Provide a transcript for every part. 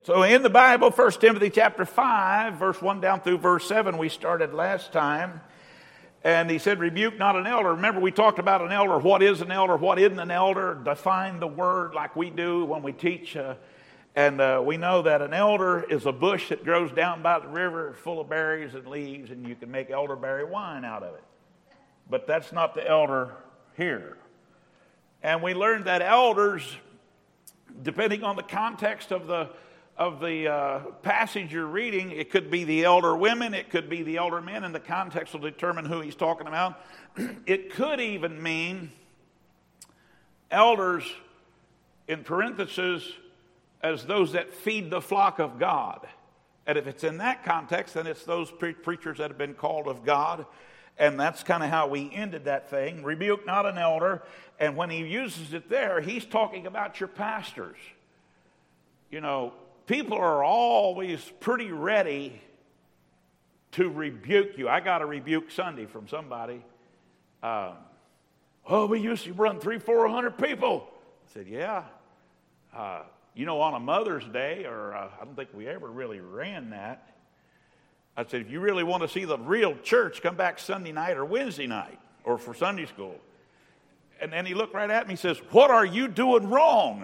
So in the Bible, 1 Timothy chapter 5, verse 1 down through verse 7, we started last time. And he said, rebuke not an elder. Remember, we talked about an elder. What is an elder? What isn't an elder? Define the word like we do when we teach. And we know that an elder is a bush that grows down by the river full of berries and leaves, and you can make elderberry wine out of it. But that's not the elder here. And we learned that elders, depending on the context of the passage you're reading, it could be the elder women, it could be the elder men, and the context will determine who he's talking about. It could even mean elders, in parentheses, as those that feed the flock of God. And if it's in that context, then it's those preachers that have been called of God. And that's kind of how we ended that thing. Rebuke not an elder. And when he uses it there, he's talking about your pastors. You know, people are always pretty ready to rebuke you. I got a rebuke Sunday from somebody. We used to run 300-400 people. I said, yeah. On a Mother's Day, or I don't think we ever really ran that. I said, if you really want to see the real church, come back Sunday night or Wednesday night, or for Sunday school. And then he looked right at me and says, what are you doing wrong?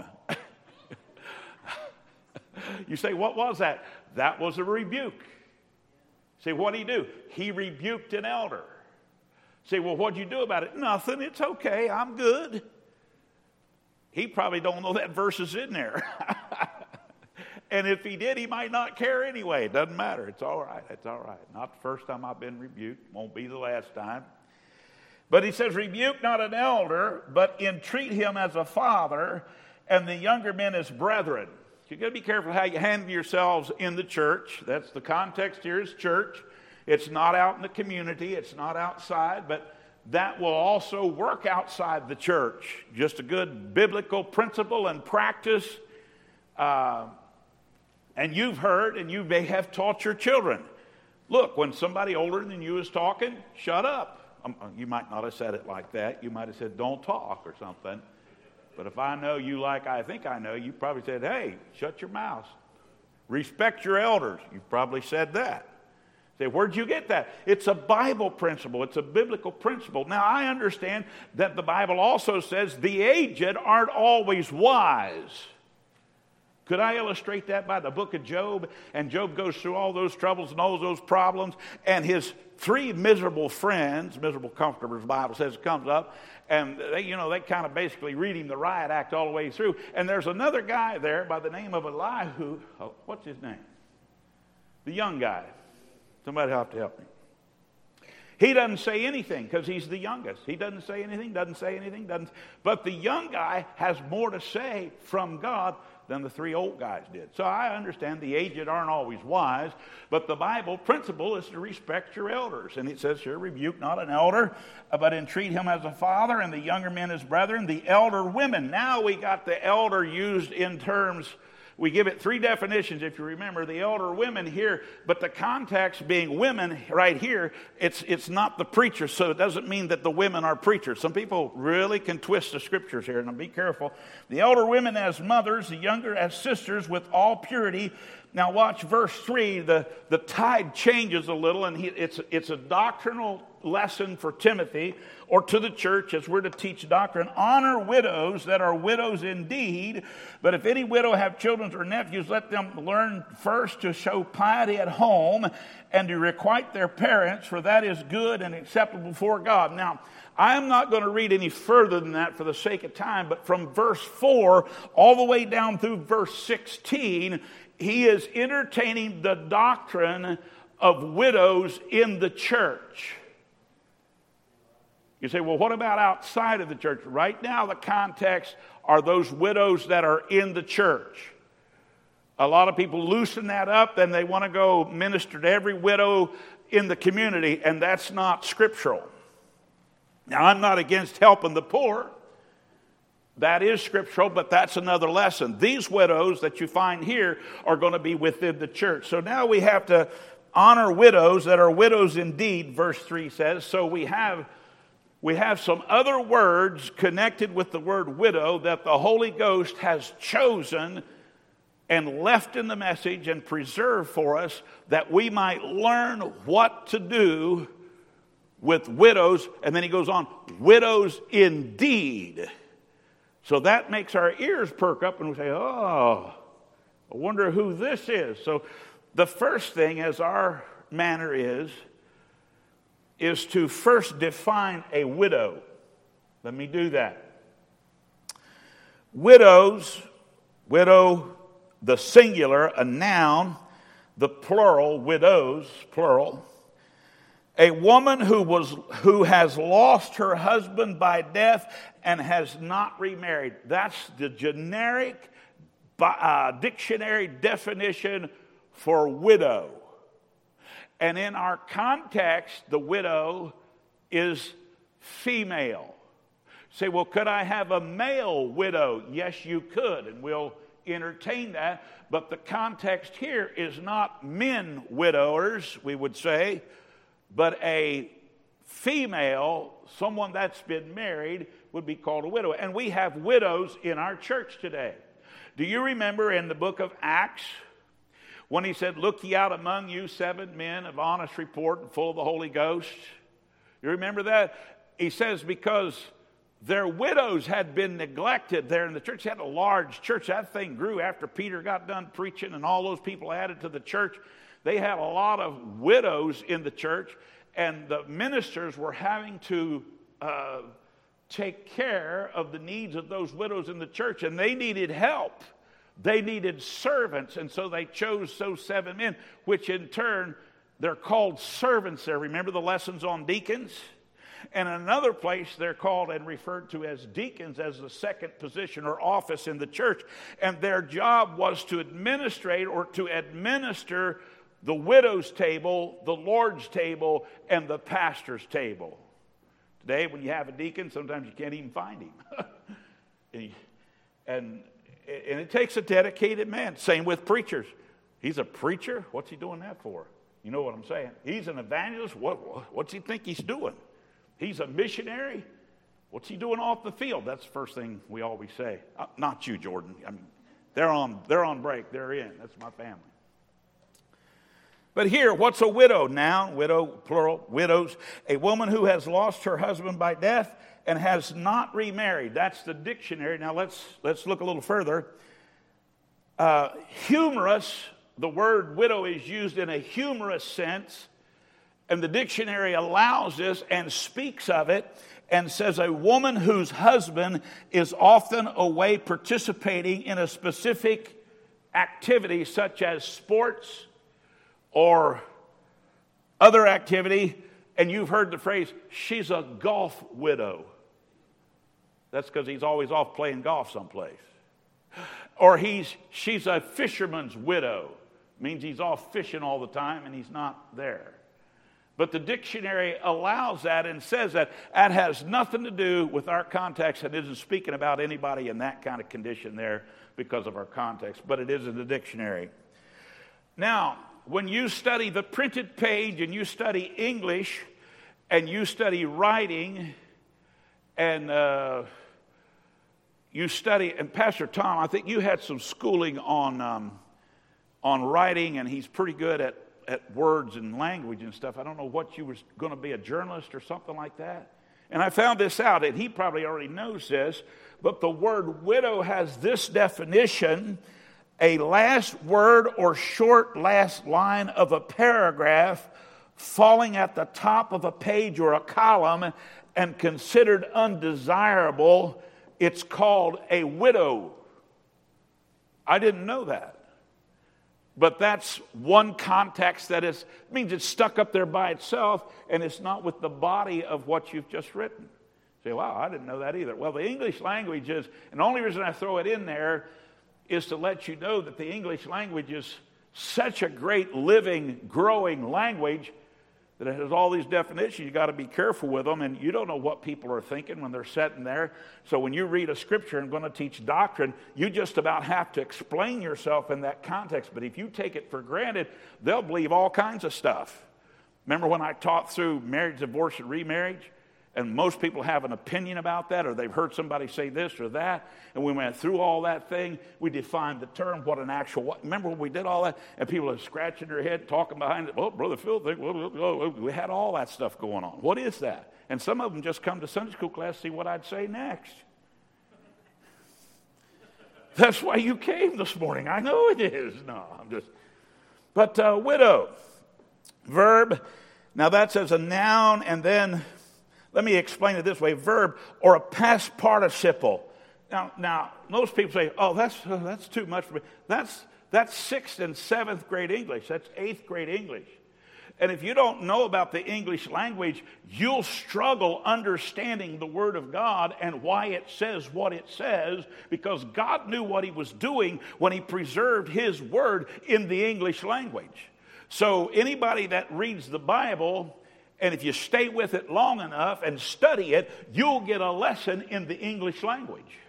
You say, what was that? That was a rebuke. Say, what did he do? He rebuked an elder. Say, well, what'd you do about it? Nothing. It's okay. I'm good. He probably don't know that verse is in there. And if he did, he might not care anyway. It doesn't matter. It's all right. It's all right. Not the first time I've been rebuked. Won't be the last time. But he says, rebuke not an elder, but entreat him as a father, and the younger men as brethren. You've got to be careful how you handle yourselves in the church. That's the context here is church. It's not out in the community. It's not outside, but that will also work outside the church. Just a good biblical principle and practice. And you've heard, and you may have taught your children. Look, when somebody older than you is talking, shut up. You might not have said it like that. You might have said, don't talk or something. But if I know you like I think I know, you probably said, hey, shut your mouth. Respect your elders. You probably said that. Say, where'd you get that? It's a Bible principle. It's a biblical principle. Now, I understand that the Bible also says the aged aren't always wise. Could I illustrate that by the book of Job? And Job goes through all those troubles and all those problems, and his three miserable friends, miserable comforters, the Bible says, comes up, and they kind of basically read him the riot act all the way through. And there's another guy there by the name of Elihu. What's his name? The young guy. Somebody have to help me. He doesn't say anything because he's the youngest. He doesn't say anything. But the young guy has more to say from God than the three old guys did. So I understand the aged aren't always wise, but the Bible principle is to respect your elders. And it says here, rebuke not an elder, but entreat him as a father, and the younger men as brethren, the elder women. Now we got the elder used in terms, we give it three definitions, if you remember, the elder women here, but the context being women right here, it's not the preachers, so it doesn't mean that the women are preachers. Some people really can twist the scriptures here, and be careful. The elder women as mothers, the younger as sisters with all purity. Now watch verse 3, the tide changes a little, and it's a doctrinal lesson for Timothy, or to the church as we're to teach doctrine. Honor widows that are widows indeed, but if any widow have children or nephews, let them learn first to show piety at home and to requite their parents, for that is good and acceptable before God. Now, I'm not going to read any further than that for the sake of time, but from verse 4 all the way down through verse 16, he is entertaining the doctrine of widows in the church. You say, well, what about outside of the church? Right now, the context are those widows that are in the church. A lot of people loosen that up, and they want to go minister to every widow in the community, and that's not scriptural. Now, I'm not against helping the poor. That is scriptural, but that's another lesson. These widows that you find here are going to be within the church. So now we have to honor widows that are widows indeed, verse 3 says. So we have some other words connected with the word widow that the Holy Ghost has chosen and left in the message and preserved for us that we might learn what to do with widows. And then he goes on, widows indeed. So that makes our ears perk up and we say, oh, I wonder who this is. So the first thing, as our manner is to first define a widow. Let me do that. Widows, widow, the singular, a noun, the plural, widows, plural. A woman who has lost her husband by death and has not remarried. That's the generic dictionary definition for widow. And in our context, the widow is female. Say, well, could I have a male widow? Yes, you could, and we'll entertain that. But the context here is not men widowers, we would say, but a female, someone that's been married, would be called a widow. And we have widows in our church today. Do you remember in the book of Acts when he said, look ye out among you 7 men of honest report and full of the Holy Ghost? You remember that? He says because their widows had been neglected there in the church. They had a large church. That thing grew after Peter got done preaching and all those people added to the church. They had a lot of widows in the church, and the ministers were having to take care of the needs of those widows in the church, and they needed help. They needed servants, and so they chose those 7 men, which in turn, they're called servants there. Remember the lessons on deacons? And in another place, they're called and referred to as deacons, as the second position or office in the church. And their job was to administrate or to administer the widow's table, the Lord's table, and the pastor's table. Today, when you have a deacon, sometimes you can't even find him. and it takes a dedicated man. Same with preachers. He's a preacher? What's he doing that for? You know what I'm saying? He's an evangelist? What's he think he's doing? He's a missionary? What's he doing off the field? That's the first thing we always say. Not you, Jordan. I mean, they're on break. They're in. That's my family. But here, what's a widow? Noun, widow, plural, widows. A woman who has lost her husband by death and has not remarried. That's the dictionary. Now let's look a little further. Humorous, the word widow is used in a humorous sense. And the dictionary allows this and speaks of it and says a woman whose husband is often away participating in a specific activity such as sports or other activity. And you've heard the phrase, she's a golf widow. That's because he's always off playing golf someplace. Or she's a fisherman's widow. Means he's off fishing all the time and he's not there. But the dictionary allows that and says that has nothing to do with our context. It isn't speaking about anybody in that kind of condition there because of our context, but it is in the dictionary. Now, when you study the printed page and you study English and you study writing and you study, and Pastor Tom, I think you had some schooling on writing, and he's pretty good at words and language and stuff. I don't know what you were going to be, a journalist or something like that. And I found this out, and he probably already knows this, but the word widow has this definition: a last word or short last line of a paragraph falling at the top of a page or a column and considered undesirable. It's called a widow. I didn't know that. But that's one context that means it's stuck up there by itself and it's not with the body of what you've just written. You say, wow, I didn't know that either. Well, the English language is, and the only reason I throw it in there is to let you know that the English language is such a great living, growing language that it has all these definitions. You got to be careful with them, and you don't know what people are thinking when they're sitting there. So when you read a scripture and going to teach doctrine, you just about have to explain yourself in that context. But if you take it for granted, they'll believe all kinds of stuff. Remember when I taught through marriage, divorce, and remarriage? And most people have an opinion about that, or they've heard somebody say this or that. And we went through all that thing. We defined the term, what an actual, remember when we did all that? And people are scratching their head, talking behind it. Oh, Brother Phil, we had all that stuff going on. What is that? And some of them just come to Sunday school class to see what I'd say next. That's why you came this morning. I know it is. No, I'm just. But widow, verb. Now that's as a noun, and then let me explain it this way: verb or a past participle. Now most people say, "Oh, that's too much for me." That's 6th and 7th grade English. That's 8th grade English. And if you don't know about the English language, you'll struggle understanding the Word of God and why it says what it says, because God knew what He was doing when He preserved His Word in the English language. So anybody that reads the Bible, and if you stay with it long enough and study it, you'll get a lesson in the English language.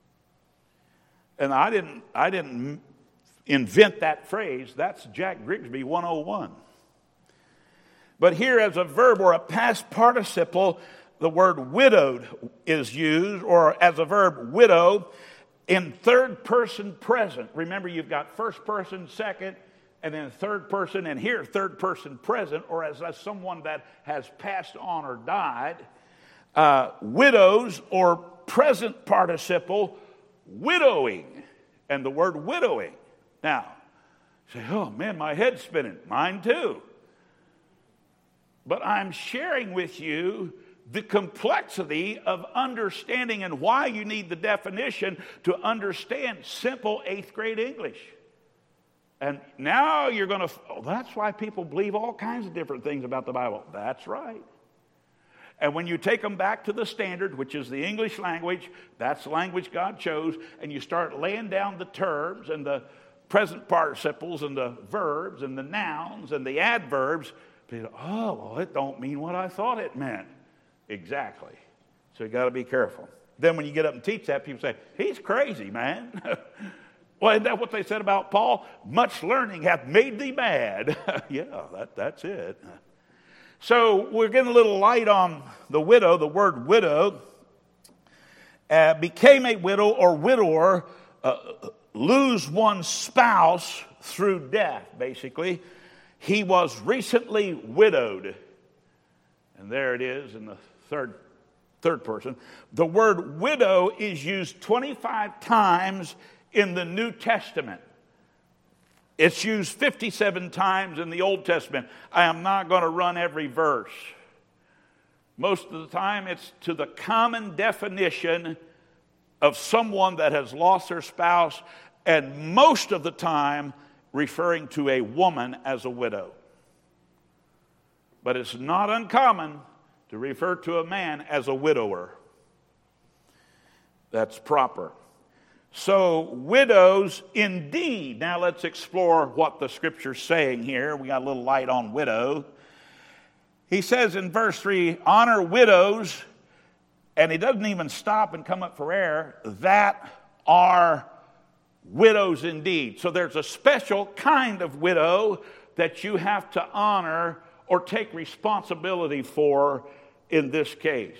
And I didn't invent that phrase. That's Jack Grigsby 101. But here as a verb or a past participle, the word widowed is used, or as a verb, widow, in third person present. Remember, you've got first person, second, and then third person, and here third person present, or as someone that has passed on or died. Widows or present participle, widowing, and the word widowing. Now, you say, oh man, my head's spinning. Mine too. But I'm sharing with you the complexity of understanding and why you need the definition to understand simple 8th grade English. And now you're going to, that's why people believe all kinds of different things about the Bible. That's right. And when you take them back to the standard, which is the English language, that's the language God chose, and you start laying down the terms and the present participles and the verbs and the nouns and the adverbs, people, oh, well, it don't mean what I thought it meant. Exactly. So you got to be careful. Then when you get up and teach that, people say, he's crazy, man. Well, isn't that what they said about Paul? Much learning hath made thee mad. Yeah, that's it. So we're getting a little light on the widow. The word widow became a widow or widower, lose one's spouse through death, basically. He was recently widowed. And there it is in the third person. The word widow is used 25 times in the New Testament. It's used 57 times in the Old Testament. I am not going to run every verse. Most of the time it's to the common definition of someone that has lost their spouse, and most of the time referring to a woman as a widow. But it's not uncommon to refer to a man as a widower. That's proper. So, widows indeed. Now let's explore what the Scripture's saying here. We got a little light on widow. He says in verse 3, honor widows, and he doesn't even stop and come up for air, that are widows indeed. So there's a special kind of widow that you have to honor or take responsibility for in this case.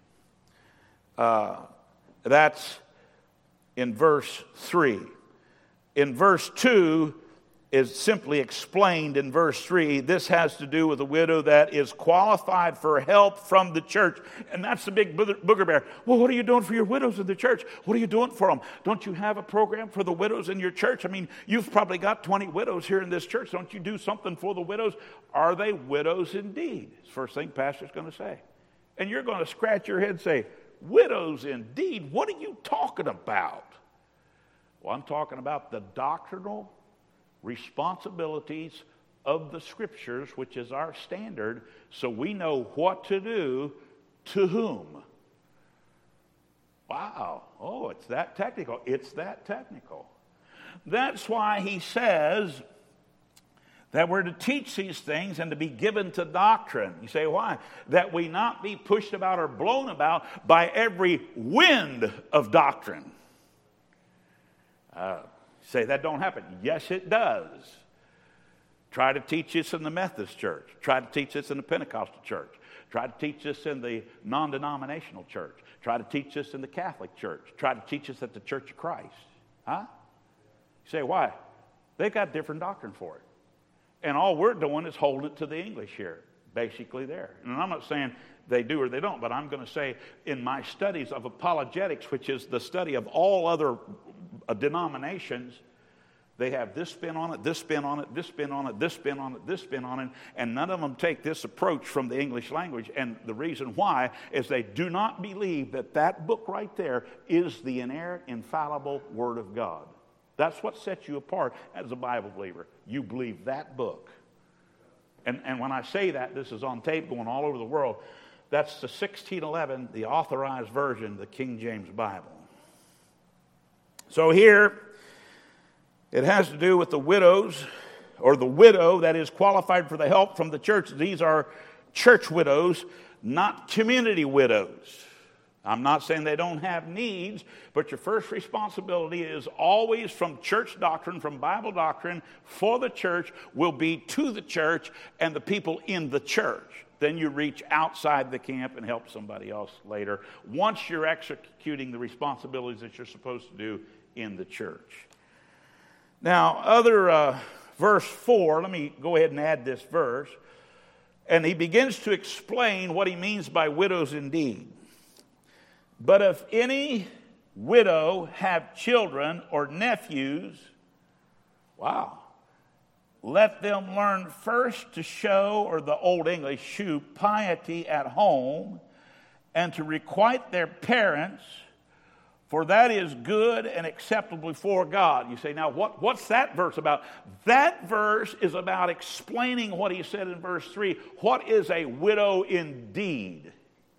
That's in verse 3. In verse 2 is simply explained in verse 3. This has to do with a widow that is qualified for help from the church. And that's the big booger bear. Well, what are you doing for your widows in the church? What are you doing for them? Don't you have a program for the widows in your church? I mean, you've probably got 20 widows here in this church. Don't you do something for the widows? Are they widows indeed? It's the first thing pastor's going to say. And you're going to scratch your head and say, widows indeed? What are you talking about? Well, I'm talking about the doctrinal responsibilities of the Scriptures, which is our standard, so we know what to do to whom. Wow. Oh, it's that technical. It's that technical. That's why he says that we're to teach these things and to be given to doctrine. You say, why? That we not be pushed about or blown about by every wind of doctrine. Say that don't happen. Yes, it does. Try to teach this in the Methodist church. Try to teach this in the Pentecostal church. Try to teach this in the non-denominational church. Try to teach this in the Catholic Church. Try to teach this at the Church of Christ. Huh? You say, why? They've got different doctrine for it. And all we're doing is holding it to the English here, basically there. And I'm not saying they do or they don't, but I'm going to say in my studies of apologetics, which is the study of all other denominations, they have this spin on it, this spin on it, this spin on it, this spin on it, this spin on it, and none of them take this approach from the English language. And the reason why is they do not believe that that book right there is the inerrant, infallible Word of God. That's what sets you apart as a Bible believer. You believe that book. And when I say that, this is on tape going all over the world. That's the 1611, the authorized version, the King James Bible. So here, it has to do with the widows, or the widow that is qualified for the help from the church. These are church widows, not community widows. I'm not saying they don't have needs, but your first responsibility is always from church doctrine, from Bible doctrine, for the church, will be to the church and the people in the church. Then you reach outside the camp and help somebody else later, once you're executing the responsibilities that you're supposed to do in the church. Now, verse 4, let me go ahead and add this verse. And he begins to explain what he means by widows indeed. But if any widow have children or nephews, wow, let them learn first to show, or the Old English, shew piety at home, and to requite their parents, for that is good and acceptable before God. You say, now what's that verse about? That verse is about explaining what he said in verse 3. What is a widow indeed?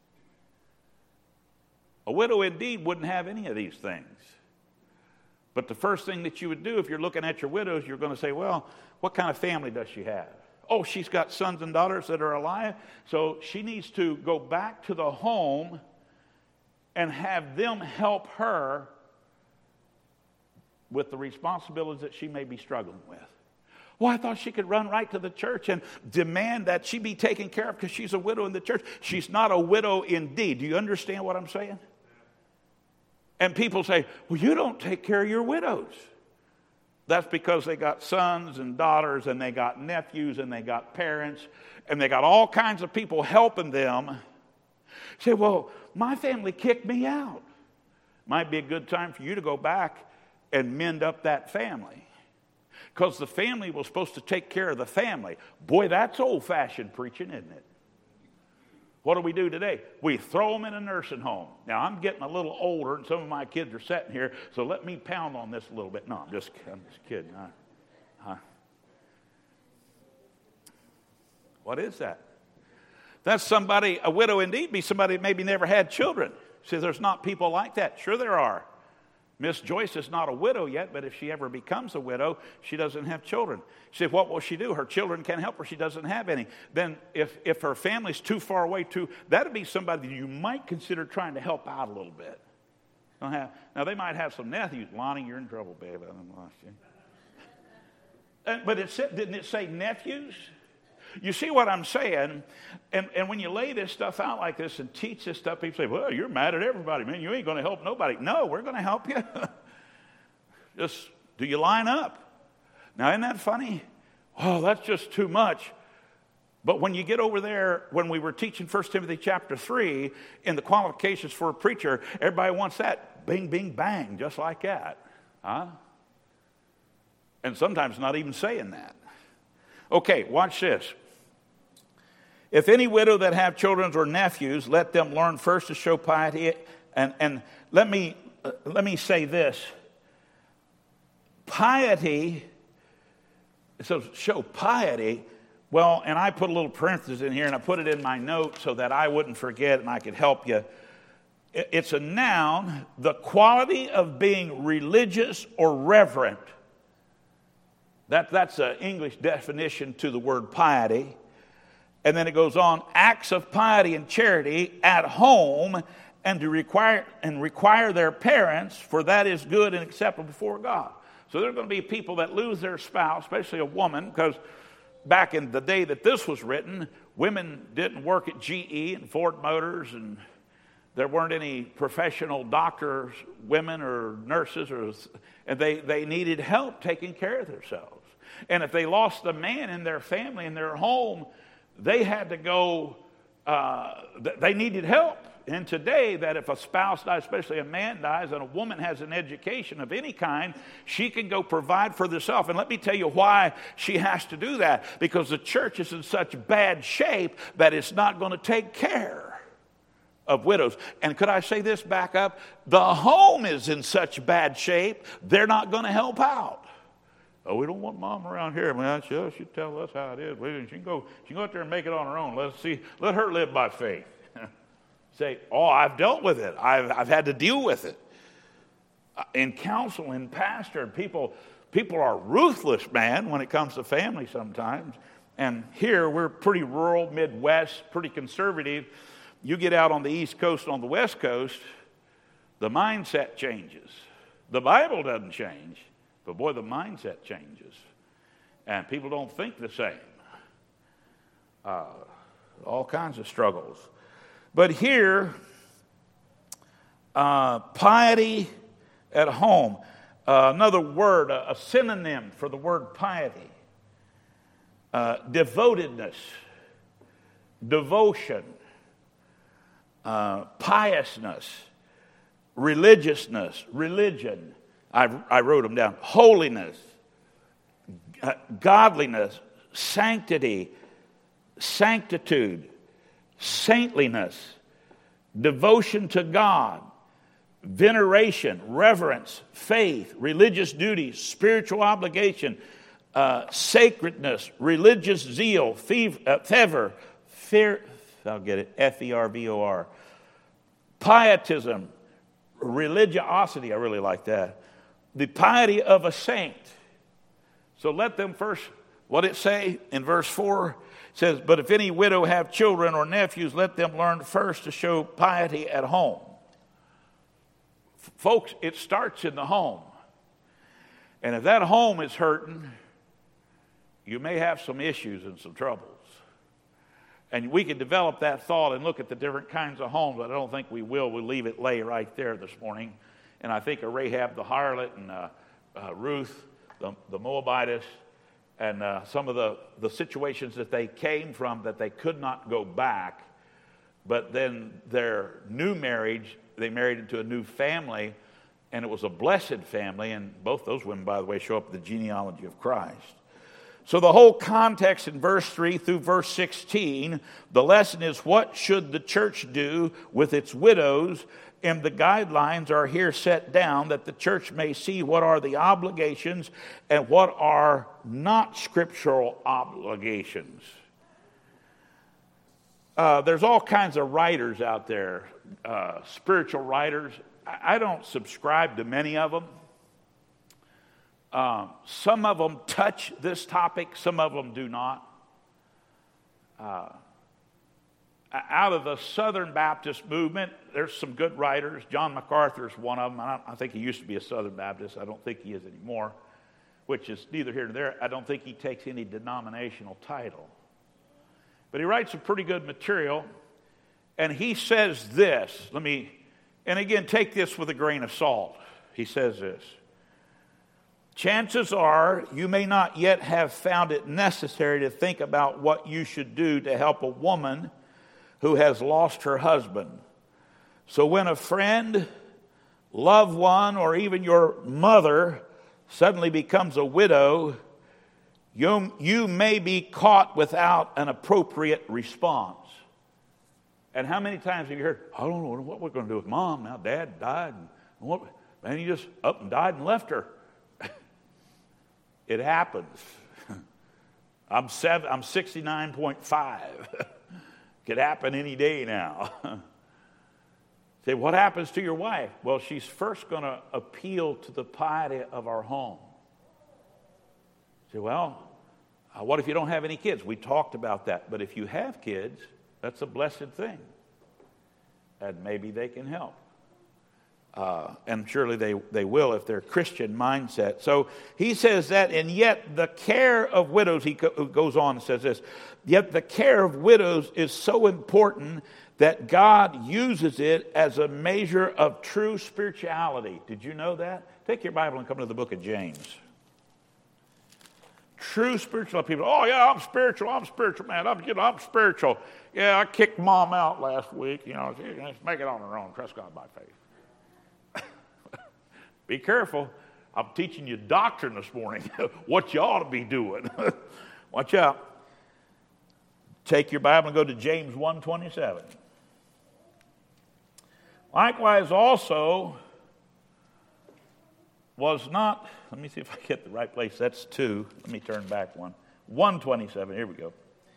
A widow indeed wouldn't have any of these things. But the first thing that you would do if you're looking at your widows, you're going to say, well, what kind of family does she have? Oh, she's got sons and daughters that are alive, so she needs to go back to the home and have them help her with the responsibilities that she may be struggling with. Well, I thought she could run right to the church and demand that she be taken care of because she's a widow in the church. She's not a widow indeed. Do you understand what I'm saying? And people say, well, you don't take care of your widows. That's because they got sons and daughters and they got nephews and they got parents and they got all kinds of people helping them. Say, well, my family kicked me out. Might be a good time for you to go back and mend up that family. Because the family was supposed to take care of the family. Boy, that's old-fashioned preaching, isn't it? What do we do today? We throw them in a nursing home. Now, I'm getting a little older, and some of my kids are sitting here, so let me pound on this a little bit. No, I'm just kidding. What is that? That's somebody, a widow indeed, be somebody that maybe never had children. See, there's not people like that. Sure there are. Miss Joyce is not a widow yet, but if she ever becomes a widow, she doesn't have children. She said, what will she do? Her children can't help her. She doesn't have any. Then if her family's too far away, that'd be somebody that you might consider trying to help out a little bit. Now, they might have some nephews. Lonnie, you're in trouble, babe. I lost you. But didn't it say nephews? You see what I'm saying? And when you lay this stuff out like this and teach this stuff, people say, well, you're mad at everybody, man. You ain't going to help nobody. No, we're going to help you. Just, do you line up? Now, isn't that funny? Oh, that's just too much. But when you get over there, when we were teaching 1 Timothy chapter 3, in the qualifications for a preacher, everybody wants that. Bing, bing, bang, just like that. Huh? And sometimes not even saying that. Okay, watch this. If any widow that have children or nephews, let them learn first to show piety. And let me say this. Piety, so show piety, well, and I put a little parenthesis in here, and I put it in my notes so that I wouldn't forget and I could help you. It's a noun, the quality of being religious or reverent. That's an English definition to the word piety. And then it goes on, acts of piety and charity at home and to require their parents, for that is good and acceptable before God. So there are going to be people that lose their spouse, especially a woman, because back in the day that this was written, women didn't work at GE and Ford Motors, and there weren't any professional doctors, women or nurses, and they needed help taking care of themselves. And if they lost a man in their family, in their home, they had to go, they needed help. And today, that if a spouse dies, especially a man dies, and a woman has an education of any kind, she can go provide for herself. And let me tell you why she has to do that. Because the church is in such bad shape that it's not going to take care of widows. And could I say this back up? The home is in such bad shape, they're not going to help out. Oh, we don't want mom around here, man. She'll tell us how it is. She can go out there and make it on her own. Let her live by faith. Say, oh, I've dealt with it. I've had to deal with it. In counsel, in pastor, people are ruthless, man, when it comes to family sometimes. And here, we're pretty rural, Midwest, pretty conservative. You get out on the East Coast, on the West Coast, the mindset changes. The Bible doesn't change, but boy, the mindset changes. And people don't think the same. All kinds of struggles. But here, piety at home, another word, a synonym for the word piety, devotedness, devotion, piousness, religiousness, religion. I wrote them down. Holiness, godliness, sanctity, sanctitude, saintliness, devotion to God, veneration, reverence, faith, religious duty, spiritual obligation, sacredness, religious zeal, fervor, I'll get it, F-E-R-V-O-R, pietism, religiosity, I really like that, the piety of a saint. So let them first, what it say in verse 4? It says, but if any widow have children or nephews, let them learn first to show piety at home. Folks, it starts in the home. And if that home is hurting, you may have some issues and some troubles. And we can develop that thought and look at the different kinds of homes, but I don't think we will. We'll leave it lay right there this morning. And I think of Rahab the harlot and Ruth, the Moabitess, and some of the situations that they came from that they could not go back. But then their new marriage, they married into a new family, and it was a blessed family. And both those women, by the way, show up in the genealogy of Christ. So the whole context in verse 3 through verse 16, the lesson is what should the church do with its widows? And the guidelines are here set down that the church may see what are the obligations and what are not scriptural obligations. There's all kinds of writers out there, spiritual writers. I don't subscribe to many of them. Some of them touch this topic, some of them do not. Out of the Southern Baptist movement, there's some good writers. John MacArthur's one of them. I think he used to be a Southern Baptist. I don't think he is anymore, which is neither here nor there. I don't think he takes any denominational title. But he writes some pretty good material, and he says this. And again, take this with a grain of salt. He says this. Chances are you may not yet have found it necessary to think about what you should do to help a woman who has lost her husband. So when a friend, loved one, or even your mother suddenly becomes a widow, you may be caught without an appropriate response. And how many times have you heard, I don't know what we're going to do with mom now. Dad died. And he just up and died and left her. It happens. I'm 69.5. Could happen any day now. Say, what happens to your wife? Well, she's first going to appeal to the piety of our home. Say, well, what if you don't have any kids? We talked about that. But if you have kids, that's a blessed thing. And maybe they can help. And surely they will if they're Christian mindset. So he says that, and yet the care of widows, he goes on and says this, yet the care of widows is so important that God uses it as a measure of true spirituality. Did you know that? Take your Bible and come to the book of James. True spiritual people. Oh, yeah, I'm spiritual, man. I'm spiritual. Yeah, I kicked Mom out last week. You know, just make it on her own. Trust God by faith. Be careful. I'm teaching you doctrine this morning. What you ought to be doing. Watch out. Take your Bible and go to James 1:27. Likewise also was not, let me see if I get the right place. That's 2. Let me turn back one. 1:27. Here we go.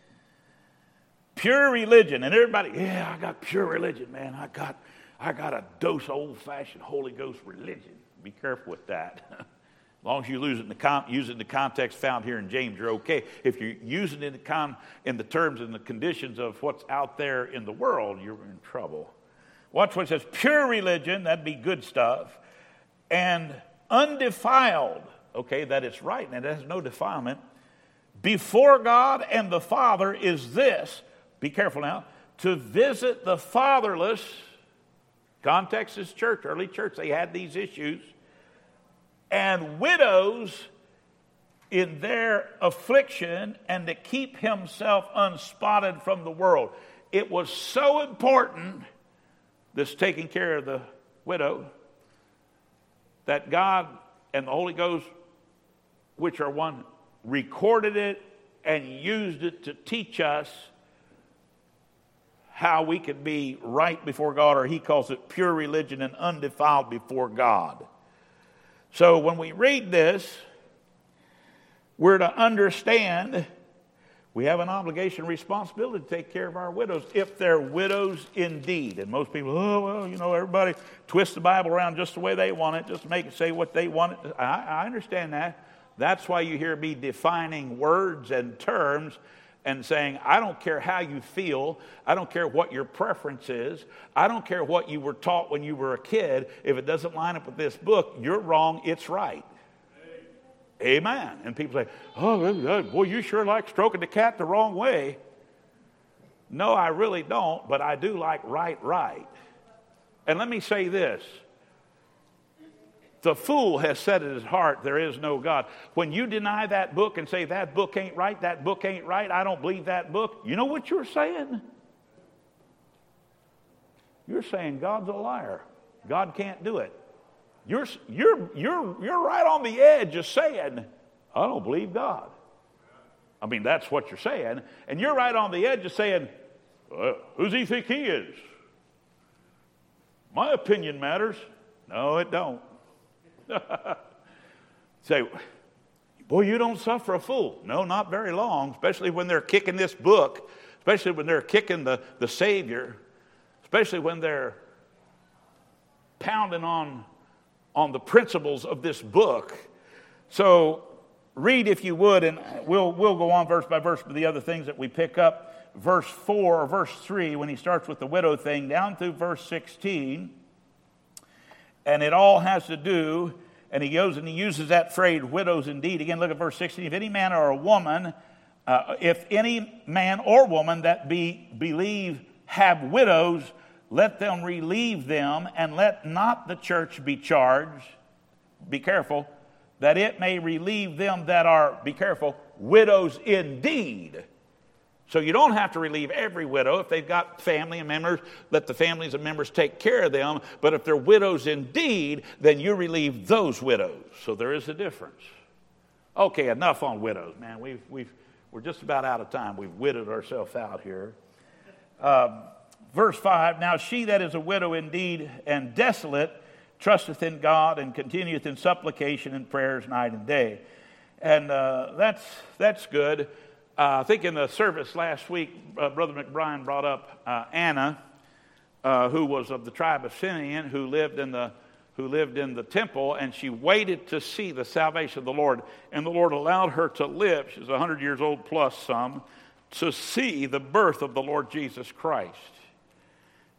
Pure religion. And everybody, yeah, I got pure religion, man. I got a dose of old-fashioned Holy Ghost religion. Be careful with that. As long as you use it in the context found here in James, you're okay. If you're using it in the terms and the conditions of what's out there in the world, you're in trouble. Watch what it says. Pure religion, that'd be good stuff. And undefiled, okay, that it's right, and it has no defilement, before God and the Father is this, be careful now, to visit the fatherless. Context is church, early church, they had these issues. And widows in their affliction, and to keep himself unspotted from the world. It was so important, this taking care of the widow, that God and the Holy Ghost, which are one, recorded it and used it to teach us how we could be right before God, or he calls it pure religion and undefiled before God. So when we read this, we're to understand we have an obligation, responsibility to take care of our widows if they're widows indeed. And most people, everybody twists the Bible around just the way they want it, just to make it say what they want it. I understand that. That's why you hear me defining words and terms and saying, I don't care how you feel. I don't care what your preference is. I don't care what you were taught when you were a kid. If it doesn't line up with this book, you're wrong, it's right. Amen. And people say, oh, boy, you sure like stroking the cat the wrong way. No, I really don't, but I do like right. And let me say this. The fool has said in his heart, there is no God. When you deny that book and say that book ain't right, I don't believe that book, you know what you're saying? You're saying God's a liar. God can't do it. You're right on the edge of saying, I don't believe God. I mean, that's what you're saying. And you're right on the edge of saying, who does he think he is? My opinion matters. No, it don't. Say, boy, you don't suffer a fool. No, not very long, especially when they're kicking this book, especially when they're kicking the Savior, especially when they're pounding on the principles of this book. So read, if you would, and we'll go on verse by verse with the other things that we pick up. Verse 4 or verse 3, when he starts with the widow thing, down through verse 16. And it all has to do, and he goes and he uses that phrase, widows indeed. Again, look at verse 16. If any man or woman that believe have widows, let them relieve them, and let not the church be charged, be careful, that it may relieve them that are, be careful, widows indeed. So you don't have to relieve every widow. If they've got family and members, let the families and members take care of them. But if they're widows indeed, then you relieve those widows. So there is a difference. Okay, enough on widows, man. We're just about out of time. We've widowed ourselves out here. Verse 5, now she that is a widow indeed and desolate trusteth in God and continueth in supplication and prayers night and day. And that's good. I think in the service last week, Brother McBride brought up Anna, who was of the tribe of Simeon, who lived in the temple, and she waited to see the salvation of the Lord. And the Lord allowed her to live, she's 100 years old plus some, to see the birth of the Lord Jesus Christ.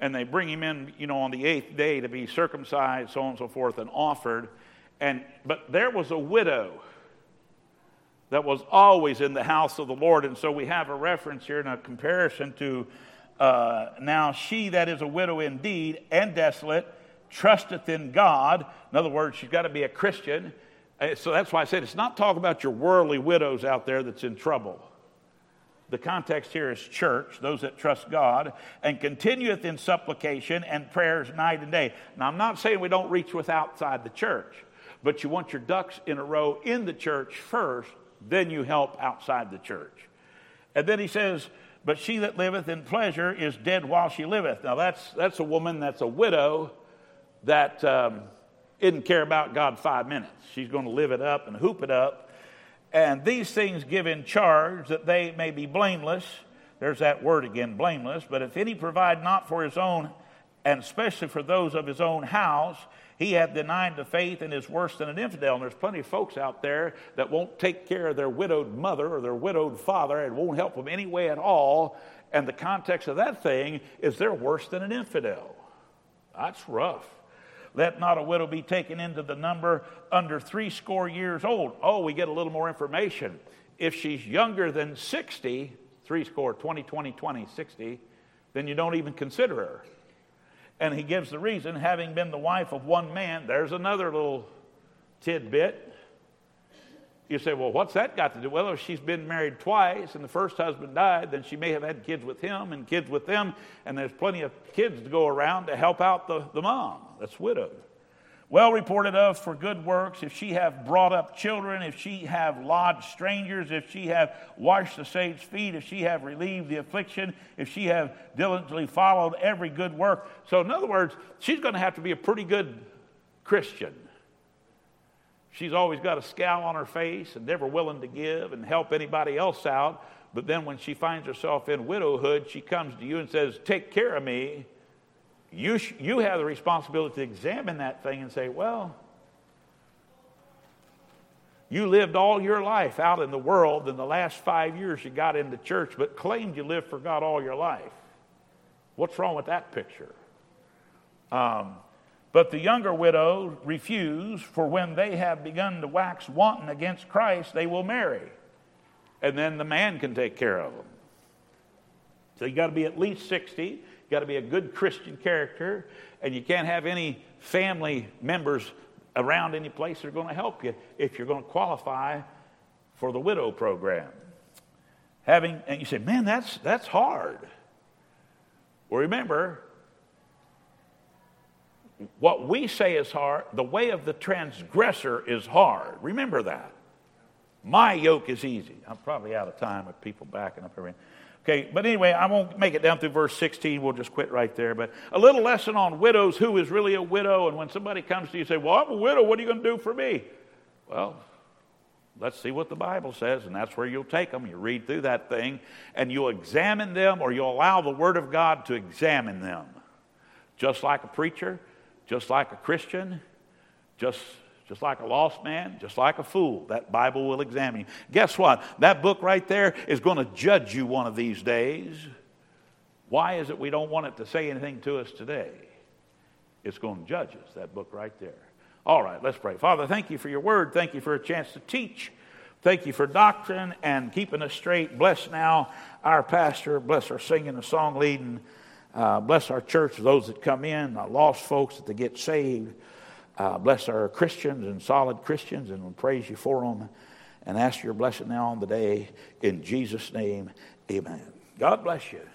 and they bring him in, on the 8th day to be circumcised, so on and so forth, and offered. But there was a widow that was always in the house of the Lord. And so we have a reference here in a comparison to, now she that is a widow indeed and desolate trusteth in God. In other words, she's got to be a Christian. So that's why I said it's not talking about your worldly widows out there that's in trouble. The context here is church, those that trust God, and continueth in supplication and prayers night and day. Now, I'm not saying we don't reach with outside the church, but you want your ducks in a row in the church first, then you help outside the church. And then he says, but she that liveth in pleasure is dead while she liveth. Now, that's a woman that's a widow that didn't care about God 5 minutes. She's going to live it up and hoop it up. And these things give in charge that they may be blameless. There's that word again, blameless. But if any provide not for his own, and especially for those of his own house, he hath denied the faith and is worse than an infidel. And there's plenty of folks out there that won't take care of their widowed mother or their widowed father and won't help them any way at all. And the context of that thing is they're worse than an infidel. That's rough. Let not a widow be taken into the number under 60 years old. Oh, we get a little more information. If she's younger than 60, 60, then you don't even consider her. And he gives the reason, having been the wife of one man. There's another little tidbit. You say, well, what's that got to do? Well, if she's been married twice and the first husband died, then she may have had kids with him and kids with them, and there's plenty of kids to go around to help out the mom that's widowed. Well reported of for good works, if she have brought up children, if she have lodged strangers, if she have washed the saints' feet, if she have relieved the affliction, if she have diligently followed every good work. So in other words, she's going to have to be a pretty good Christian. She's always got a scowl on her face and never willing to give and help anybody else out. But then when she finds herself in widowhood, she comes to you and says, take care of me. You have the responsibility to examine that thing and say, well, you lived all your life out in the world. In the last 5 years you got into church, but claimed you lived for God all your life. What's wrong with that picture? But the younger widow refuse, for when they have begun to wax wanton against Christ, they will marry. And then the man can take care of them. So you got to be at least 60. You got to be a good Christian character. And you can't have any family members around any place that are going to help you if you're going to qualify for the widow program. And you say, man, that's hard. Well, remember, what we say is hard, the way of the transgressor is hard. Remember that. My yoke is easy. I'm probably out of time with people backing up everything. Okay, but anyway, I won't make it down through verse 16. We'll just quit right there. But a little lesson on widows, who is really a widow. And when somebody comes to you and say, well, I'm a widow, what are you going to do for me? Well, let's see what the Bible says, and that's where you'll take them. You read through that thing, and you'll examine them, or you'll allow the Word of God to examine them. Just like a preacher, just like a Christian, just like a lost man, just like a fool, that Bible will examine you. Guess what? That book right there is going to judge you one of these days. Why is it we don't want it to say anything to us today? It's going to judge us, that book right there. All right, let's pray. Father, thank you for your word. Thank you for a chance to teach. Thank you for doctrine and keeping us straight. Bless now our pastor. Bless our singing and song leading. Bless our church, those that come in, lost folks that they get saved. Bless our Christians and solid Christians, and we'll praise you for them and ask your blessing now on the day. In Jesus' name, amen. God bless you.